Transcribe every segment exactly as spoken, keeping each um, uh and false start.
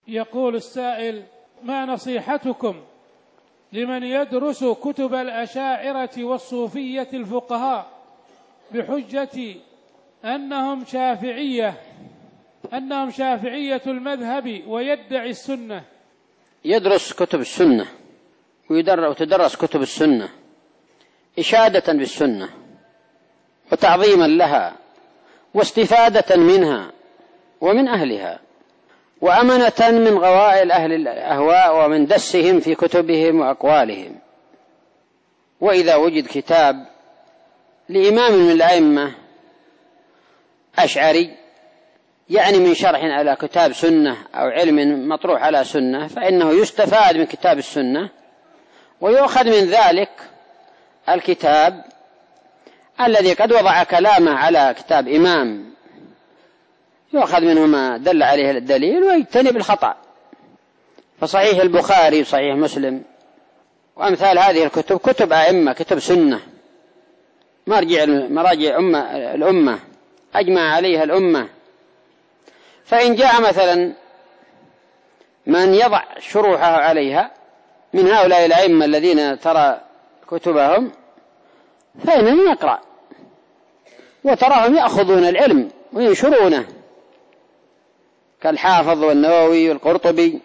يقول السائل: ما نصيحتكم لمن يدرس كتب الأشاعرة والصوفية الفقهاء بحجة أنهم شافعية أنهم شافعية المذهب ويدعي السنة؟ يدرس كتب السنة وتدرس كتب السنة إشادة بالسنة وتعظيما لها واستفادة منها ومن أهلها، وأمنة من غوائل أهل الأهواء ومن دسهم في كتبهم وأقوالهم. وإذا وجد كتاب لإمام من الأئمة أشعري يعني من شرح على كتاب سنة أو علم مطروح على سنة، فإنه يستفاد من كتاب السنة ويؤخذ من ذلك الكتاب الذي قد وضع كلامه على كتاب إمام، يؤخذ منه ما دل عليه الدليل ويجتنب الخطأ. فصحيح البخاري وصحيح مسلم وأمثال هذه الكتب كتب أئمة، كتب سنة مرجع مراجع الأمة أجمع عليها الأمة. فإن جاء مثلا من يضع شروحها عليها من هؤلاء الأئمة الذين ترى كتبهم فإنهم يقرأ وتراهم يأخذون العلم وينشرونه، كالحافظ والنووي والقرطبي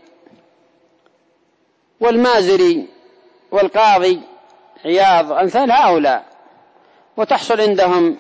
والمازري والقاضي عياض أمثال هؤلاء، وتحصل عندهم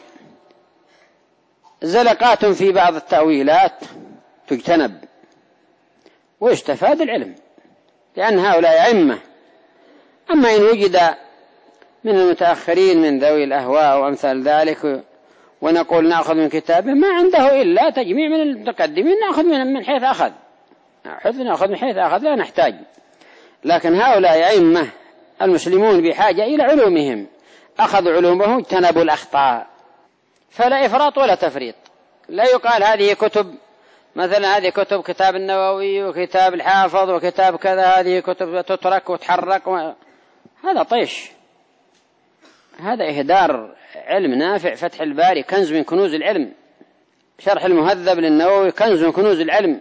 زلقات في بعض التأويلات تجتنب ويستفاد العلم، لأن هؤلاء أئمة. أما إن وجد من المتأخرين من ذوي الأهواء وأمثال ذلك ونقول نأخذ من كتابه، ما عنده إلا تجميع من المتقدمين نأخذ من حيث أخذ نأخذ من حيث أخذ لا نحتاج. لكن هؤلاء أئمة المسلمون بحاجة إلى علومهم، أخذوا علومهم اجتنبوا الأخطاء، فلا إفراط ولا تفريط. لا يقال هذه كتب مثلا هذه كتب كتاب النووي وكتاب الحافظ وكتاب كذا هذه كتب تترك وتحرك و... هذا طيش، هذا إهدار علم نافع. فتح الباري كنز من كنوز العلم، شرح المهذب للنووي كنز من كنوز العلم،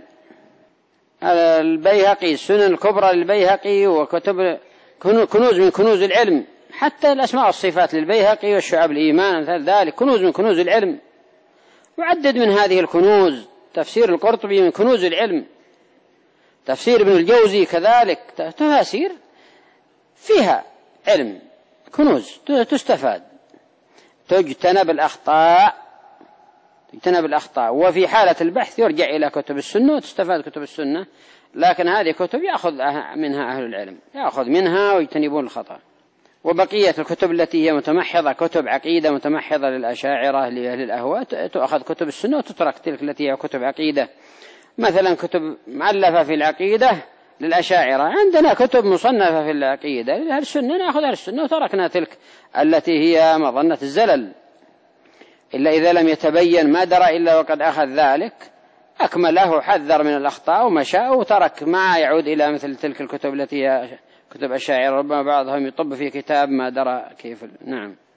البيهقي السنن الكبرى للبيهقي وكتب كنوز من كنوز العلم، حتى الأسماء والصفات للبيهقي والشعب الإيمان مثل ذلك كنوز من كنوز العلم. وعدد من هذه الكنوز تفسير القرطبي من كنوز العلم، تفسير ابن الجوزي كذلك، تفاسير فيها علم كنوز تستفاد. تجتنب الأخطاء تجتنب الأخطاء وفي حالة البحث يرجع إلى كتب السنة وتستفاد كتب السنة. لكن هذه كتب يأخذ منها أهل العلم، يأخذ منها ويجتنبون الخطأ. وبقية الكتب التي هي متمحضة كتب عقيدة متمحضة للأشاعرة لأهل الأهواء تأخذ كتب السنة وتترك تلك التي هي كتب عقيدة، مثلا كتب معلفة في العقيدة للأشاعرة، عندنا كتب مصنفة في العقيدة لأهل السنة نأخذ أهل السنة وتركنا تلك التي هي مظنة الزلل، إلا إذا لم يتبين ما درى إلا وقد أخذ ذلك أكمله حذر من الأخطاء ومشاء وترك ما يعود إلى مثل تلك الكتب التي هي كتب الشاعر، ربما بعضهم يطب في كتاب ما درى كيف. نعم.